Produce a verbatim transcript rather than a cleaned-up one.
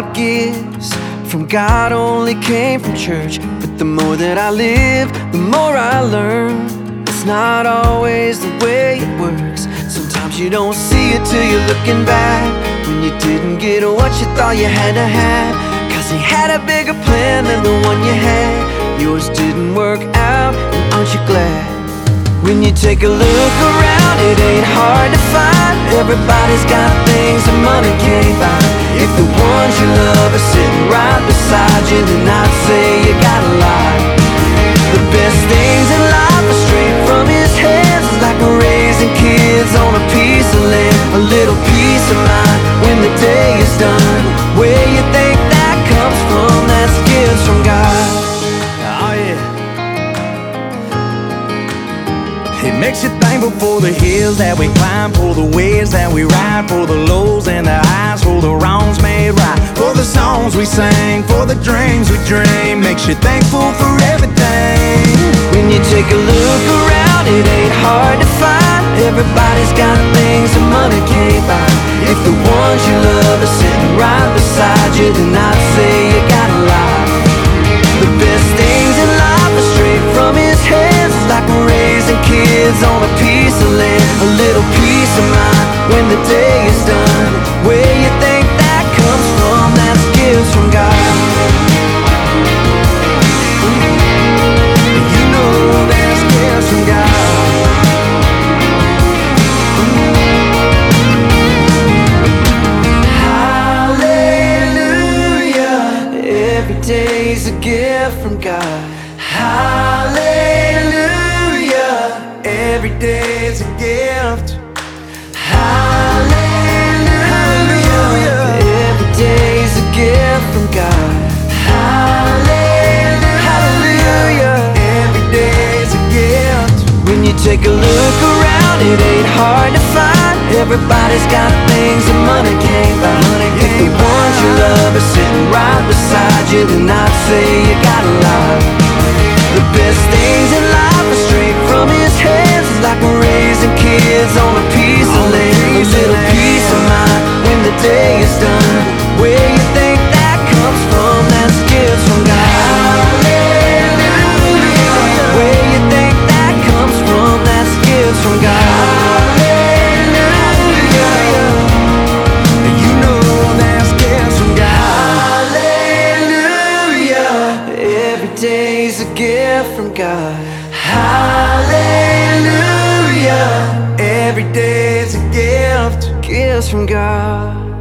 about gifts from God only came from church. But the more that I live, the more I learn. It's not always the way it works. Sometimes you don't see it till you're looking back, when you didn't get what you thought you had to have. Cause he had a bigger plan than the one you had. Yours didn't work out, and aren't you glad? When you take a look around, it ain't hard to find. Everybody's got things that money can't buy. If the ones you love are sitting right beside you, then I'd say you got a lot. The best things in life are straight from his hands. It's like raising kids on a piece of land. A little peace of mind when the day is done. Where you think that comes from? That's gifts from God. Oh yeah. It makes you thankful for the hills that we climb, for the waves that we ride, for the lows and the highs, for the wrongs made right, for the songs we sing, for the dreams we dream. Makes you thankful for everything. When you take a look around, it ain't hard to find. Everybody's got things that money can't buy. If the ones you love are sitting right beside you, then I'd say you got a lot. The best things in life are straight from his hands. It's like raising kids on a piece of land. A little peace of mind when the day is done. Where you think that comes from? That's gifts from God. You know that's gifts from God. Hallelujah, every day's a gift from God. Hallelujah, every day's a gift. Hallelujah, every day's a gift from God. Hallelujah, every day's a gift. When you take a look around, it ain't hard to find. Everybody's got things that money can't buy. If the ones you love are sitting right beside you, then I'd say you got a lot. The best things in life are straight from his hands. It's like raising kids on a piece of land. A little peace of mind when the day is done. Where you think that comes from? That's gifts from God. Hallelujah. Where you think that comes from? That's gifts from God. Hallelujah. You know that's gifts from God. Hallelujah. Every day's a gift from God. Hallelujah. Every day's a gift. Gifts from God.